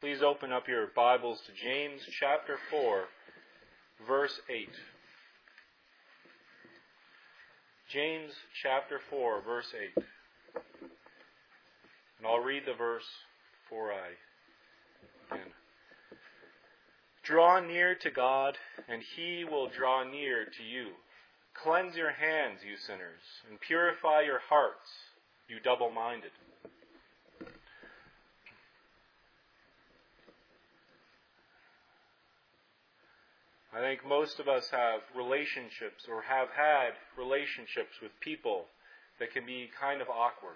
Please open up your Bibles to James chapter 4, verse 8. James chapter 4, verse 8. And I'll read the verse before I begin. Draw near to God, and He will draw near to you. Cleanse your hands, you sinners, and purify your hearts, you double-minded. I think most of us have relationships or have had relationships with people that can be kind of awkward.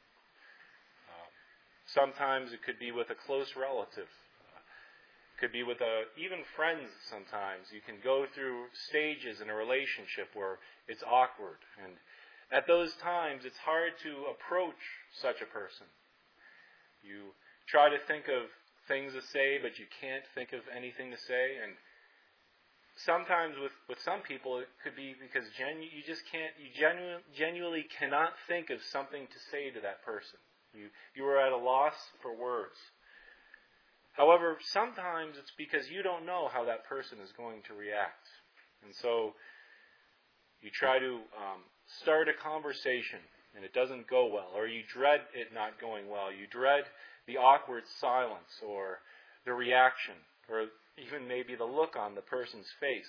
Sometimes it could be with a close relative. It could be with even friends sometimes. You can go through stages in a relationship where it's awkward. And at those times, it's hard to approach such a person. You try to think of things to say, but you can't think of anything to say. And sometimes with some people, it could be because you genuinely cannot think of something to say to that person. You are at a loss for words. However, sometimes it's because you don't know how that person is going to react. And so you try to start a conversation and it doesn't go well, or you dread it not going well. You dread the awkward silence or the reaction, or even maybe the look on the person's face.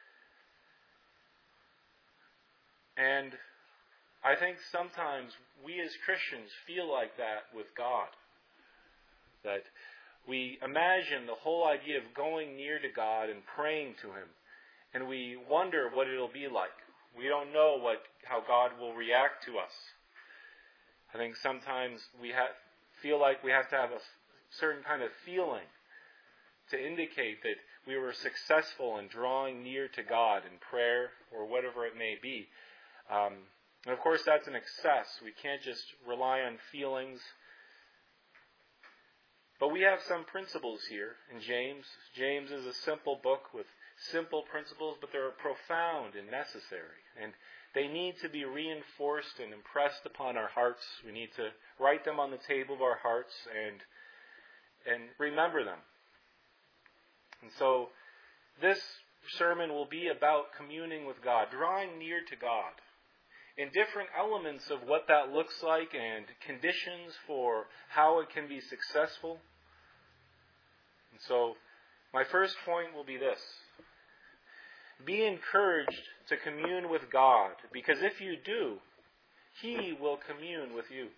And I think sometimes we as Christians feel like that with God. That we imagine the whole idea of going near to God and praying to Him, and we wonder what it'll be like. We don't know how God will react to us. I think sometimes we feel like we have to have a certain kind of feeling to indicate that we were successful in drawing near to God in prayer or whatever it may be. And of course, that's an excess. We can't just rely on feelings. But we have some principles here in James. James is a simple book with simple principles, but they're profound and necessary. And they need to be reinforced and impressed upon our hearts. We need to write them on the table of our hearts and remember them. And so this sermon will be about communing with God, drawing near to God, in different elements of what that looks like and conditions for how it can be successful. And so my first point will be this. Be encouraged to commune with God, because if you do, He will commune with you.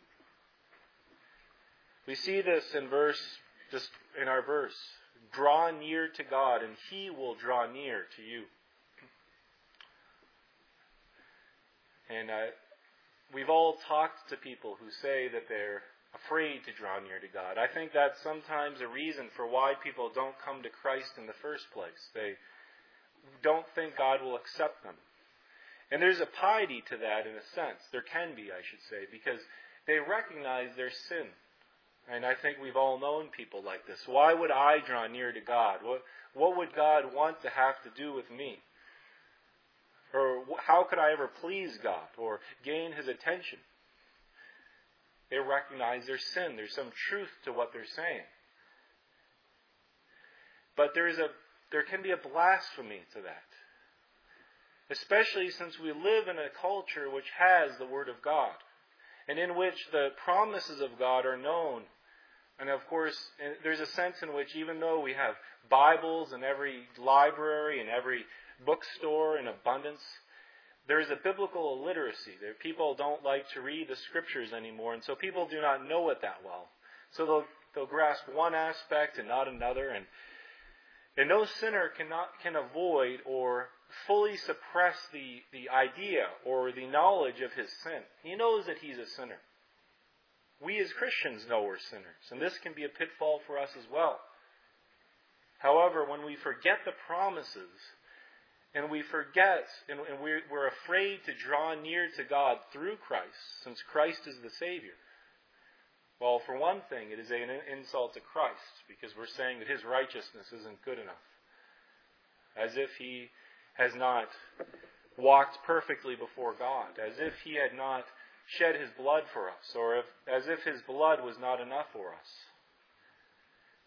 We see this in our verse. Draw near to God, and He will draw near to you. And we've all talked to people who say that they're afraid to draw near to God. I think that's sometimes a reason for why people don't come to Christ in the first place. They don't think God will accept them. And there's a piety to that in a sense. There can be, I should say, because they recognize their sin. And I think we've all known people like this. Why would I draw near to God? What would God want to have to do with me? Or how could I ever please God or gain His attention? They recognize their sin. There's some truth to what they're saying. But there can be a blasphemy to that. Especially since we live in a culture which has the Word of God, and in which the promises of God are known. And of course, there's a sense in which even though we have Bibles in every library and every bookstore in abundance, there's a biblical illiteracy. People don't like to read the Scriptures anymore, and so people do not know it that well. So they'll grasp one aspect and not another, and no sinner can avoid or fully suppress the idea or the knowledge of his sin. He knows that he's a sinner. We as Christians know we're sinners, and this can be a pitfall for us as well. However, when we forget the promises, and we forget, and we're afraid to draw near to God through Christ, since Christ is the Savior, well, for one thing, it is an insult to Christ, because we're saying that His righteousness isn't good enough. As if He has not walked perfectly before God, as if He had not shed His blood for us, or as if His blood was not enough for us.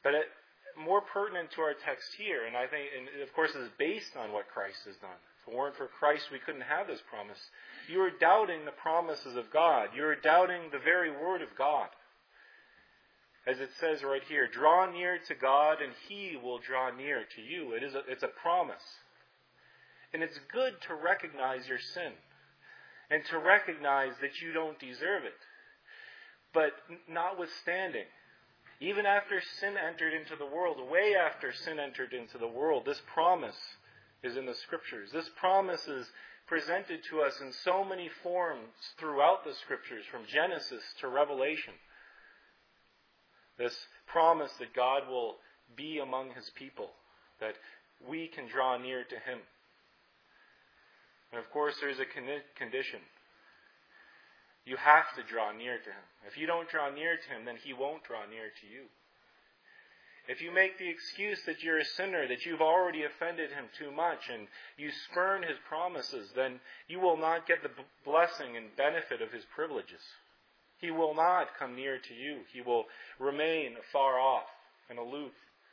But more pertinent to our text here, and I think, and of course, is based on what Christ has done. If it weren't for Christ, we couldn't have this promise. You are doubting the promises of God. You are doubting the very word of God. As it says right here, draw near to God and He will draw near to you. It's a promise. And it's good to recognize your sin and to recognize that you don't deserve it. But notwithstanding, even after sin entered into the world, way after sin entered into the world, this promise is in the Scriptures. This promise is presented to us in so many forms throughout the Scriptures, from Genesis to Revelation. This promise that God will be among His people, that we can draw near to Him. And of course, there's a condition. You have to draw near to Him. If you don't draw near to Him, then He won't draw near to you. If you make the excuse that you're a sinner, that you've already offended Him too much, and you spurn His promises, then you will not get the blessing and benefit of His privileges. He will not come near to you. He will remain far off and aloof.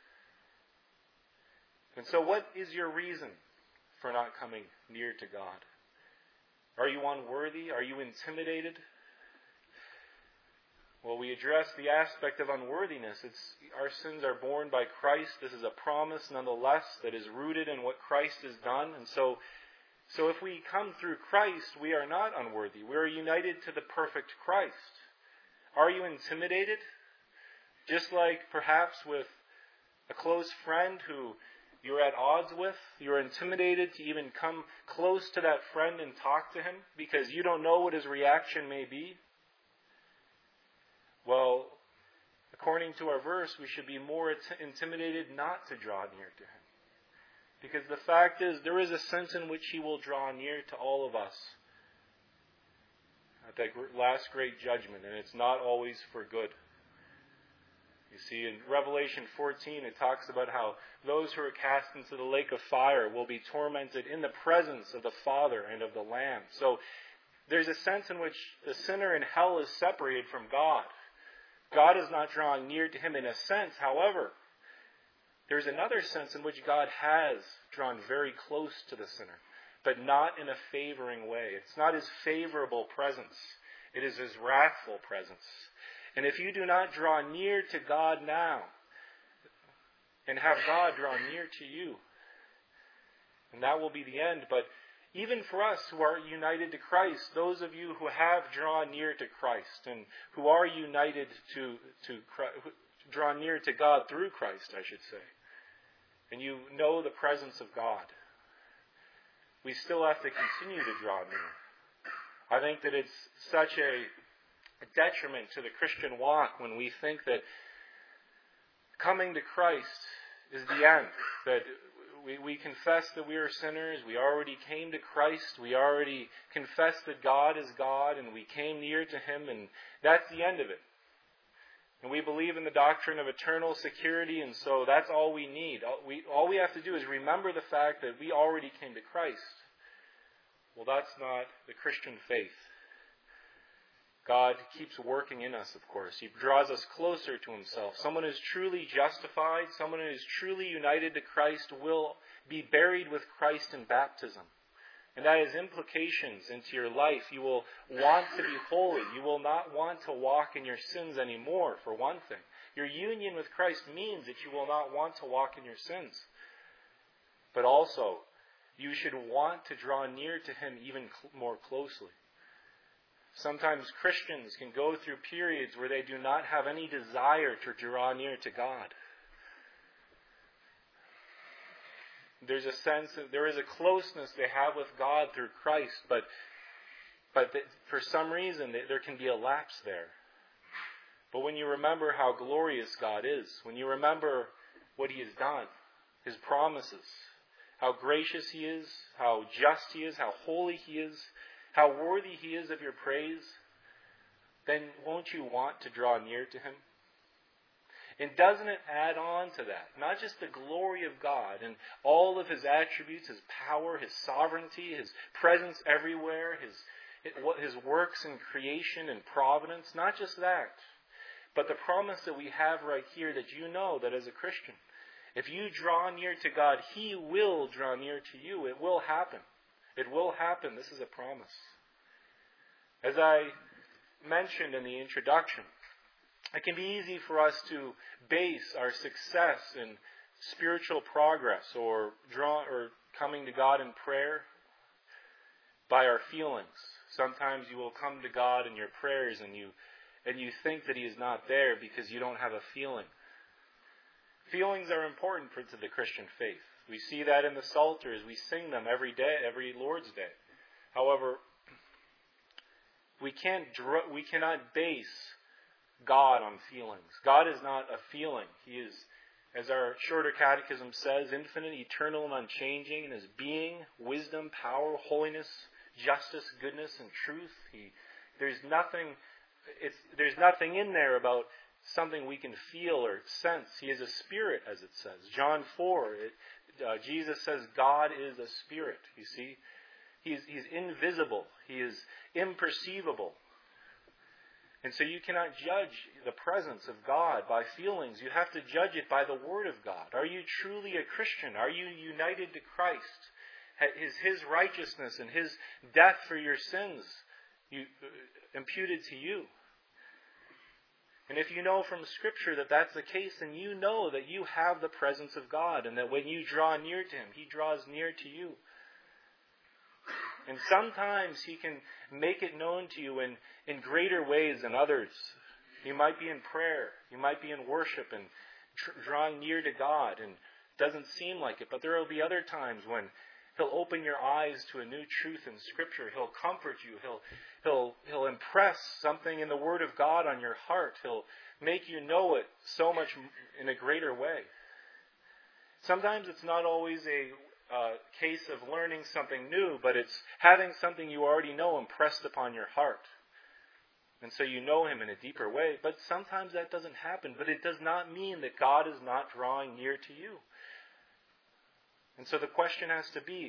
And so what is your reason for not coming near to God? Are you unworthy? Are you intimidated? Well, we address the aspect of unworthiness. Our sins are borne by Christ. This is a promise, nonetheless, that is rooted in what Christ has done. And so if we come through Christ, we are not unworthy. We are united to the perfect Christ. Are you intimidated? Just like perhaps with a close friend who you're at odds with, you're intimidated to even come close to that friend and talk to him because you don't know what his reaction may be. Well, according to our verse, we should be more intimidated not to draw near to Him. Because the fact is, there is a sense in which He will draw near to all of us at that last great judgment, and it's not always for good. You see, in Revelation 14, it talks about how those who are cast into the lake of fire will be tormented in the presence of the Father and of the Lamb. So there's a sense in which the sinner in hell is separated from God. God is not drawing near to him in a sense. However, there's another sense in which God has drawn very close to the sinner, but not in a favoring way. It's not His favorable presence. It is His wrathful presence. And if you do not draw near to God now, and have God draw near to you, and that will be the end. But even for us who are united to Christ, those of you who have drawn near to Christ and who are united to Christ, draw near to God through Christ, I should say, and you know the presence of God, we still have to continue to draw near. I think that it's such a detriment to the Christian walk when we think that coming to Christ is the end, that we confess that we are sinners. We already came to Christ. We already confessed that God is God, and we came near to Him, and that's the end of it. And we believe in the doctrine of eternal security, and so that's all we need. All we have to do is remember the fact that we already came to Christ. Well, that's not the Christian faith. God keeps working in us, of course. He draws us closer to Himself. Someone who is truly justified, someone who is truly united to Christ will be buried with Christ in baptism. And that has implications into your life. You will want to be holy. You will not want to walk in your sins anymore, for one thing. Your union with Christ means that you will not want to walk in your sins. But also, you should want to draw near to Him even more closely. Sometimes Christians can go through periods where they do not have any desire to draw near to God. There's a sense that there is a closeness they have with God through Christ, but for some reason there can be a lapse there. But when you remember how glorious God is, when you remember what He has done, His promises, how gracious He is, how just He is, how holy He is, how worthy He is of your praise, then won't you want to draw near to Him? And doesn't it add on to that? Not just the glory of God and all of His attributes, His power, His sovereignty, His presence everywhere, His works in creation and providence, not just that. But the promise that we have right here, that you know that as a Christian, if you draw near to God, He will draw near to you. It will happen. It will happen. This is a promise. As I mentioned in the introduction, it can be easy for us to base our success in spiritual progress or coming to God in prayer by our feelings. Sometimes you will come to God in your prayers and you think that He is not there because you don't have a feeling. Feelings are important to the Christian faith. We see that in the Psalters. We sing them every day, every Lord's Day. However, we cannot base God on feelings. God is not a feeling. He is, as our shorter catechism says, infinite, eternal, and unchanging in His being, wisdom, power, holiness, justice, goodness, and truth. There's nothing in there about something we can feel or sense. He is a spirit, as it says. John 4, Jesus says God is a spirit. You see, He's invisible. He is imperceivable. And so you cannot judge the presence of God by feelings. You have to judge it by the Word of God. Are you truly a Christian? Are you united to Christ? Is His righteousness and His death for your sins imputed to you? And if you know from Scripture that that's the case, then you know that you have the presence of God, and that when you draw near to Him, He draws near to you. And sometimes He can make it known to you in greater ways than others. You might be in prayer, you might be in worship and drawing near to God, and it doesn't seem like it. But there will be other times when He'll open your eyes to a new truth in Scripture. He'll comfort you. He'll impress something in the Word of God on your heart. He'll make you know it so much in a greater way. Sometimes it's not always a case of learning something new, but it's having something you already know impressed upon your heart. And so you know Him in a deeper way. But sometimes that doesn't happen. But it does not mean that God is not drawing near to you. And so the question has to be,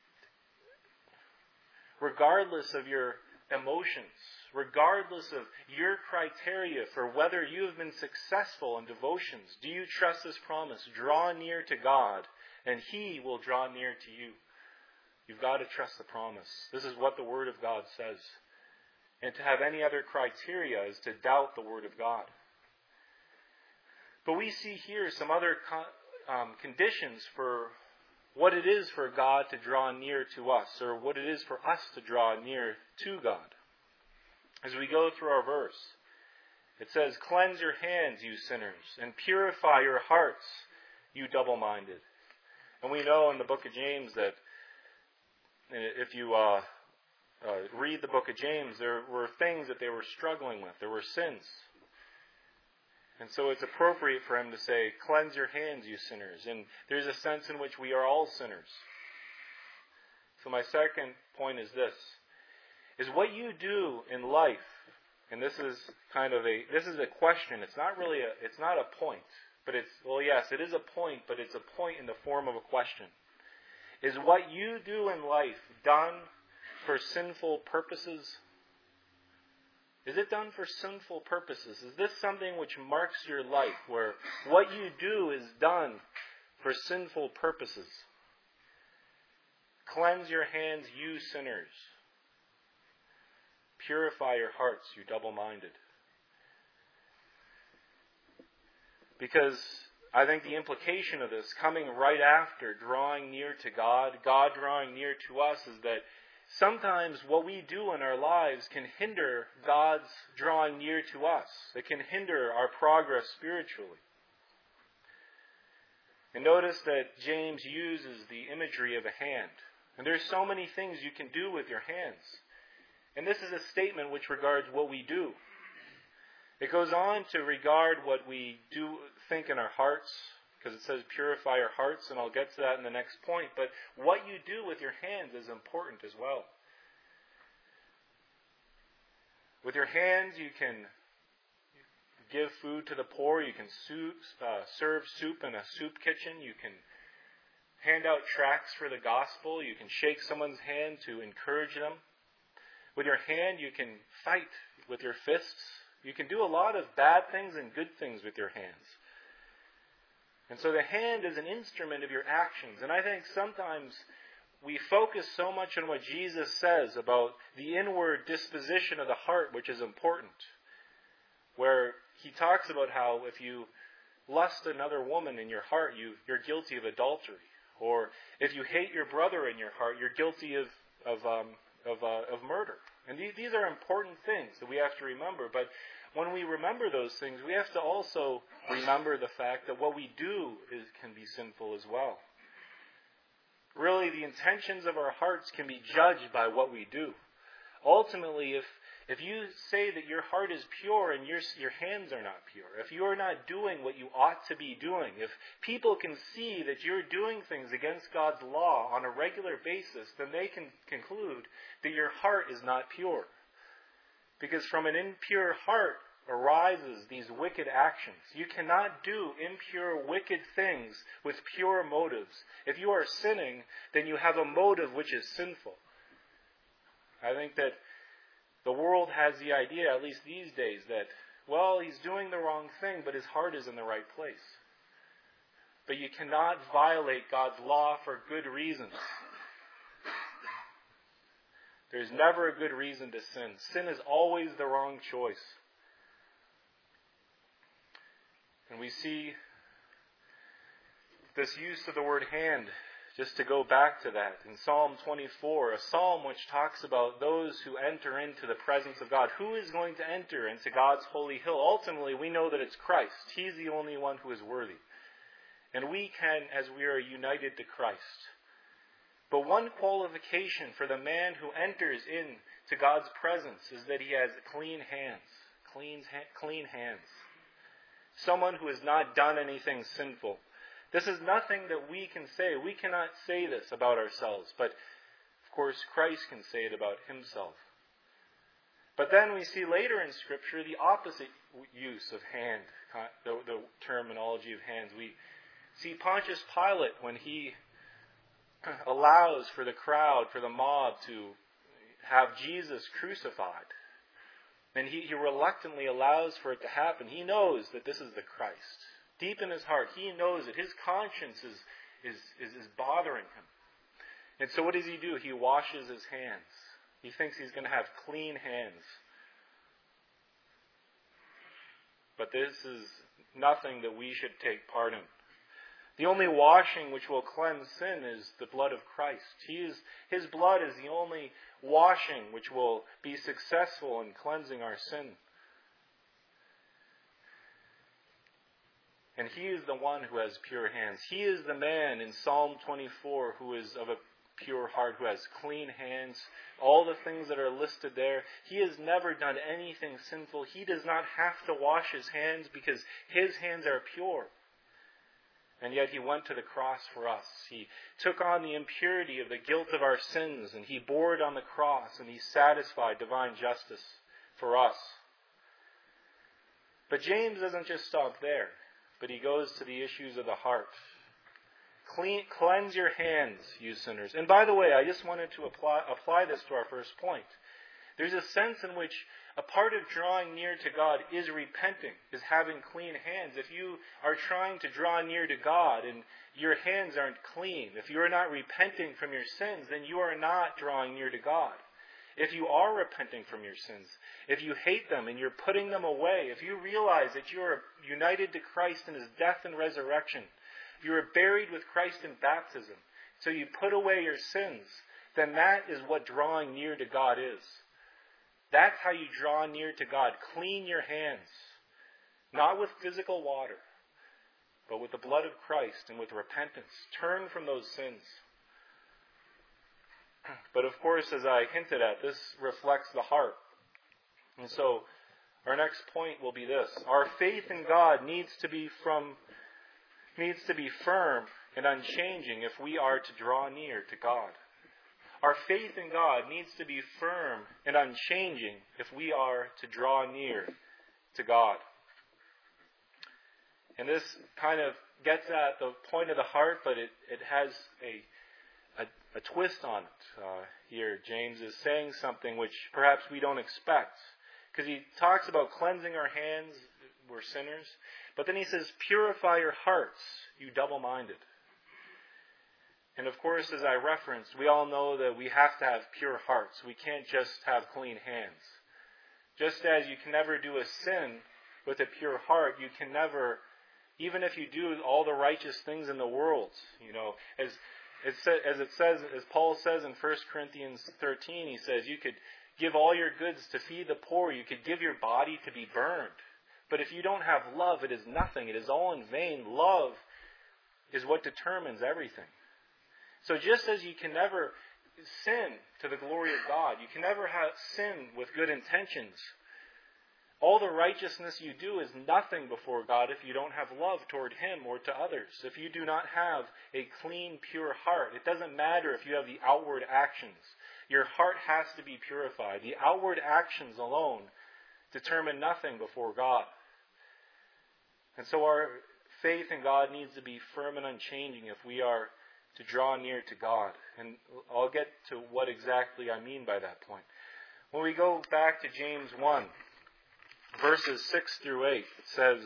regardless of your emotions, regardless of your criteria for whether you have been successful in devotions, do you trust this promise? Draw near to God, and He will draw near to you. You've got to trust the promise. This is what the Word of God says. And to have any other criteria is to doubt the Word of God. But we see here some other conditions for what it is for God to draw near to us, or what it is for us to draw near to God. As we go through our verse, it says, "Cleanse your hands, you sinners, and purify your hearts, you double-minded." And we know in the book of James that if you read the book of James, there were things that they were struggling with. There were sins. And so it's appropriate for him to say, "Cleanse your hands, you sinners." And there's a sense in which we are all sinners. So my second point is this, is what you do in life, and this is a question. It's not a point, but yes, it is a point, but it's a point in the form of a question. Is what you do in life done for sinful purposes? Is it done for sinful purposes? Is this something which marks your life, where what you do is done for sinful purposes? Cleanse your hands, you sinners. Purify your hearts, you double-minded. Because I think the implication of this, coming right after drawing near to God, God drawing near to us, is that sometimes what we do in our lives can hinder God's drawing near to us. It can hinder our progress spiritually. And notice that James uses the imagery of a hand. And there's so many things you can do with your hands. And this is a statement which regards what we do. It goes on to regard what we do think in our hearts, because it says purify your hearts, and I'll get to that in the next point. But what you do with your hands is important as well. With your hands, you can give food to the poor. You can serve soup in a soup kitchen. You can hand out tracts for the gospel. You can shake someone's hand to encourage them. With your hand, you can fight with your fists. You can do a lot of bad things and good things with your hands. And so the hand is an instrument of your actions. And I think sometimes we focus so much on what Jesus says about the inward disposition of the heart, which is important. Where he talks about how if you lust another woman in your heart, you're guilty of adultery. Or if you hate your brother in your heart, you're guilty of murder. And these are important things that we have to remember. But when we remember those things, we have to also remember the fact that what we do can be sinful as well. Really, the intentions of our hearts can be judged by what we do. Ultimately, if you say that your heart is pure and your hands are not pure, if you are not doing what you ought to be doing, if people can see that you're doing things against God's law on a regular basis, then they can conclude that your heart is not pure. Because from an impure heart arises these wicked actions. You cannot do impure, wicked things with pure motives. If you are sinning, then you have a motive which is sinful. I think that the world has the idea, at least these days, that, well, he's doing the wrong thing, but his heart is in the right place. But you cannot violate God's law for good reasons. There's never a good reason to sin. Sin is always the wrong choice. And we see this use of the word hand, just to go back to that, in Psalm 24, a psalm which talks about those who enter into the presence of God. Who is going to enter into God's holy hill? Ultimately, we know that it's Christ. He's the only one who is worthy. And we can, as we are united to Christ. But one qualification for the man who enters into God's presence is that he has clean hands. Clean hands. Someone who has not done anything sinful. This is nothing that we can say. We cannot say this about ourselves. But, of course, Christ can say it about himself. But then we see later in Scripture the opposite use of hand, the terminology of hands. We see Pontius Pilate when he allows for the crowd, for the mob to have Jesus crucified. And he reluctantly allows for it to happen. He knows that this is the Christ. Deep in his heart, he knows that his conscience is bothering him. And so what does he do? He washes his hands. He thinks he's going to have clean hands. But this is nothing that we should take part in. The only washing which will cleanse sin is the blood of Christ. His blood is the only washing which will be successful in cleansing our sin. And he is the one who has pure hands. He is the man in Psalm 24 who is of a pure heart, who has clean hands. All the things that are listed there. He has never done anything sinful. He does not have to wash his hands because his hands are pure. And yet he went to the cross for us. He took on the impurity of the guilt of our sins, and he bore it on the cross, and he satisfied divine justice for us. But James doesn't just stop there, but he goes to the issues of the heart. Cleanse your hands, you sinners. And by the way, I just wanted to apply this to our first point. There's a sense in which a part of drawing near to God is repenting, is having clean hands. If you are trying to draw near to God and your hands aren't clean, if you are not repenting from your sins, then you are not drawing near to God. If you are repenting from your sins, if you hate them and you're putting them away, if you realize that you are united to Christ in his death and resurrection, you are buried with Christ in baptism, so you put away your sins, then that is what drawing near to God is. That's how you draw near to God. Clean your hands. Not with physical water, but with the blood of Christ and with repentance. Turn from those sins. But of course, as I hinted at, this reflects the heart. And so, our next point will be this. Our faith in God needs to be firm and unchanging if we are to draw near to God. Our faith in God needs to be firm and unchanging if we are to draw near to God. And this kind of gets at the point of the heart, but it has a twist on it. Here, James is saying something which perhaps we don't expect. Because he talks about cleansing our hands, we're sinners. But then he says, purify your hearts, you double-minded. And of course, as I referenced, we all know that we have to have pure hearts. We can't just have clean hands. Just as you can never do a sin with a pure heart, you can never, even if you do all the righteous things in the world, as Paul says in 1 Corinthians 13, he says, you could give all your goods to feed the poor, you could give your body to be burned. But if you don't have love, it is nothing. It is all in vain. Love is what determines everything. So just as you can never sin to the glory of God, you can never have sin with good intentions, all the righteousness you do is nothing before God if you don't have love toward Him or to others. If you do not have a clean, pure heart, it doesn't matter if you have the outward actions. Your heart has to be purified. The outward actions alone determine nothing before God. And so our faith in God needs to be firm and unchanging if we are to draw near to God. And I'll get to what exactly I mean by that point. When we go back to James 1, verses 6 through 8, it says,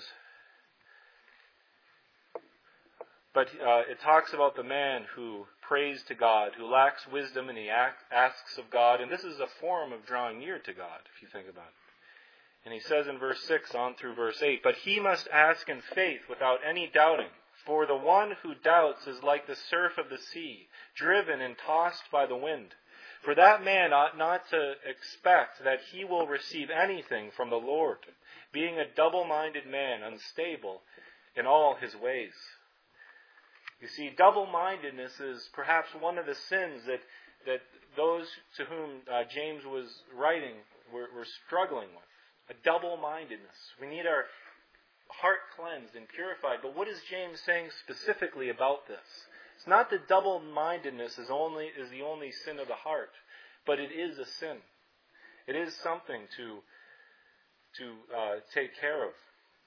but it talks about the man who prays to God, who lacks wisdom, and he asks of God. And this is a form of drawing near to God, if you think about it. And he says in verse 6 on through verse 8, but he must ask in faith without any doubting. For the one who doubts is like the surf of the sea, driven and tossed by the wind. For that man ought not to expect that he will receive anything from the Lord, being a double-minded man, unstable in all his ways. You see, double-mindedness is perhaps one of the sins that those to whom James was writing were struggling with. A double-mindedness. We need our heart cleansed and purified. But what is James saying specifically about this? It's not that double-mindedness is the only sin of the heart, but it is a sin. It is something to take care of.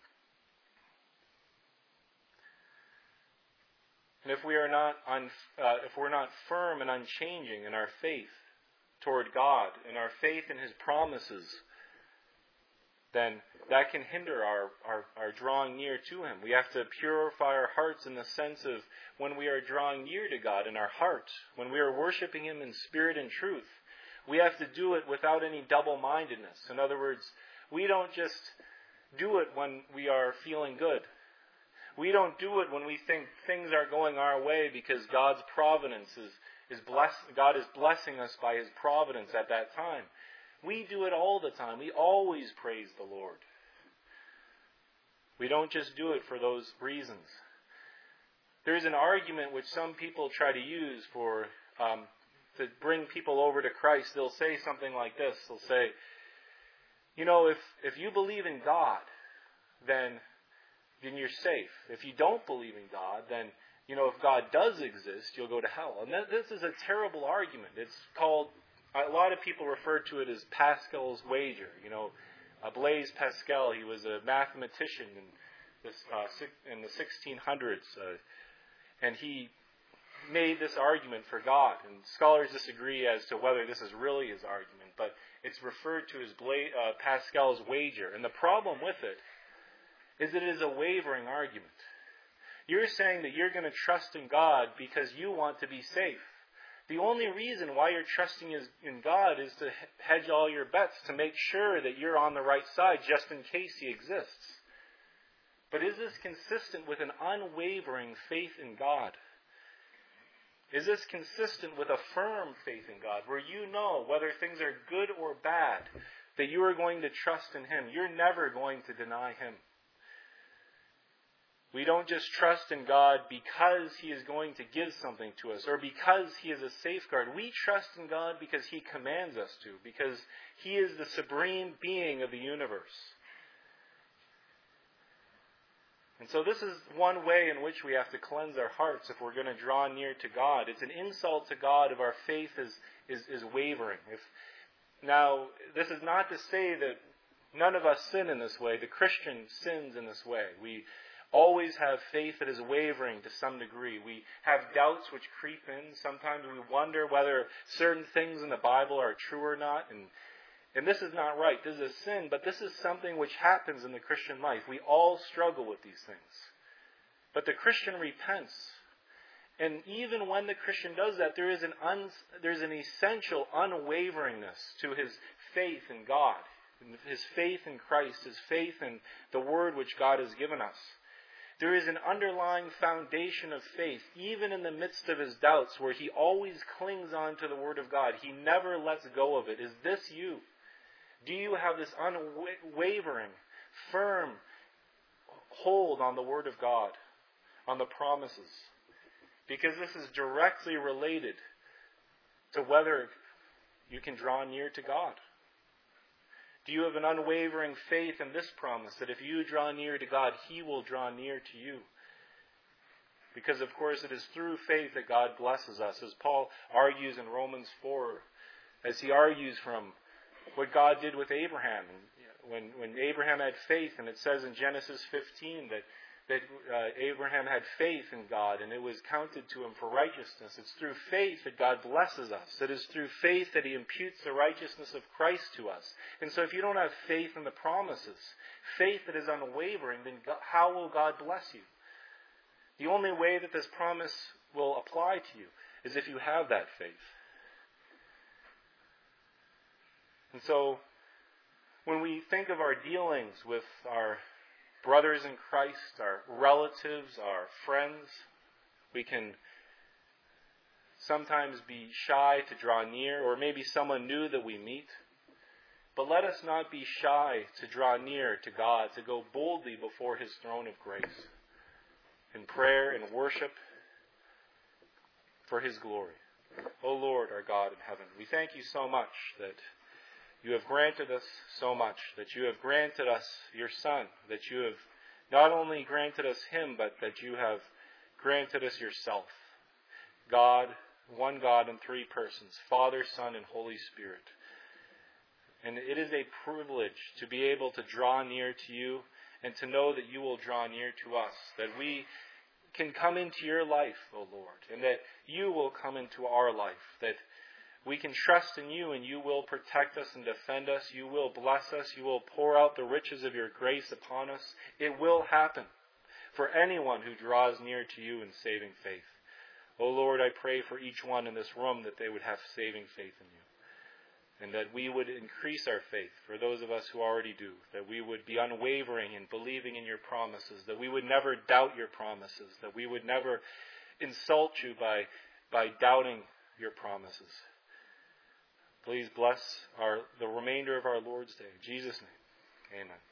And if we're not firm and unchanging in our faith toward God and our faith in His promises, then that can hinder our drawing near to Him. We have to purify our hearts in the sense of when we are drawing near to God in our heart, when we are worshiping Him in spirit and truth, we have to do it without any double-mindedness. In other words, we don't just do it when we are feeling good. We don't do it when we think things are going our way because God's providence God is blessing us by His providence at that time. We do it all the time. We always praise the Lord. We don't just do it for those reasons. There's an argument which some people try to use to bring people over to Christ. They'll say something like this. They'll say, if you believe in God, then you're safe. If you don't believe in God, then, if God does exist, you'll go to hell. And this is a terrible argument. It's called, a lot of people refer to it as Pascal's wager. Blaise Pascal, he was a mathematician in the 1600s, and he made this argument for God. And scholars disagree as to whether this is really his argument, but it's referred to as Pascal's wager. And the problem with it is that it is a wavering argument. You're saying that you're going to trust in God because you want to be safe. The only reason why you're trusting in God is to hedge all your bets, to make sure that you're on the right side just in case He exists. But is this consistent with an unwavering faith in God? Is this consistent with a firm faith in God, where you know whether things are good or bad, that you are going to trust in Him? You're never going to deny Him. We don't just trust in God because He is going to give something to us or because He is a safeguard. We trust in God because He commands us to, because He is the supreme being of the universe. And so this is one way in which we have to cleanse our hearts if we're going to draw near to God. It's an insult to God if our faith is wavering. Now, this is not to say that none of us sin in this way. The Christian sins in this way. We always have faith that is wavering to some degree. We have doubts which creep in. Sometimes we wonder whether certain things in the Bible are true or not. And this is not right. This is a sin, but this is something which happens in the Christian life. We all struggle with these things. But the Christian repents. And even when the Christian does that, there's an essential unwaveringness to his faith in God, his faith in Christ, his faith in the Word which God has given us. There is an underlying foundation of faith, even in the midst of his doubts, where he always clings on to the Word of God. He never lets go of it. Is this you? Do you have this unwavering, firm hold on the Word of God, on the promises? Because this is directly related to whether you can draw near to God. Do you have an unwavering faith in this promise that if you draw near to God, He will draw near to you? Because, of course, it is through faith that God blesses us, as Paul argues in Romans 4, as he argues from what God did with Abraham. When Abraham had faith, and it says in Genesis 15 that Abraham had faith in God, and it was counted to him for righteousness. It's through faith that God blesses us. It is through faith that He imputes the righteousness of Christ to us. And so if you don't have faith in the promises, faith that is unwavering, then how will God bless you? The only way that this promise will apply to you is if you have that faith. And so when we think of our dealings with our brothers in Christ, our relatives, our friends, we can sometimes be shy to draw near, or maybe someone new that we meet. But let us not be shy to draw near to God, to go boldly before His throne of grace in prayer and worship for His glory. O Lord, our God in heaven, we thank You so much that You have granted us so much, that You have granted us Your Son, that You have not only granted us Him, but that You have granted us Yourself. God, one God in three persons, Father, Son, and Holy Spirit. And it is a privilege to be able to draw near to You and to know that You will draw near to us, that we can come into Your life, O Lord, and that You will come into our life, that we can trust in You, and You will protect us and defend us. You will bless us. You will pour out the riches of Your grace upon us. It will happen for anyone who draws near to You in saving faith. O Lord, I pray for each one in this room that they would have saving faith in You, and that we would increase our faith for those of us who already do, that we would be unwavering in believing in Your promises, that we would never doubt Your promises, that we would never insult You by doubting Your promises. Please bless the remainder of our Lord's Day. In Jesus' name, amen.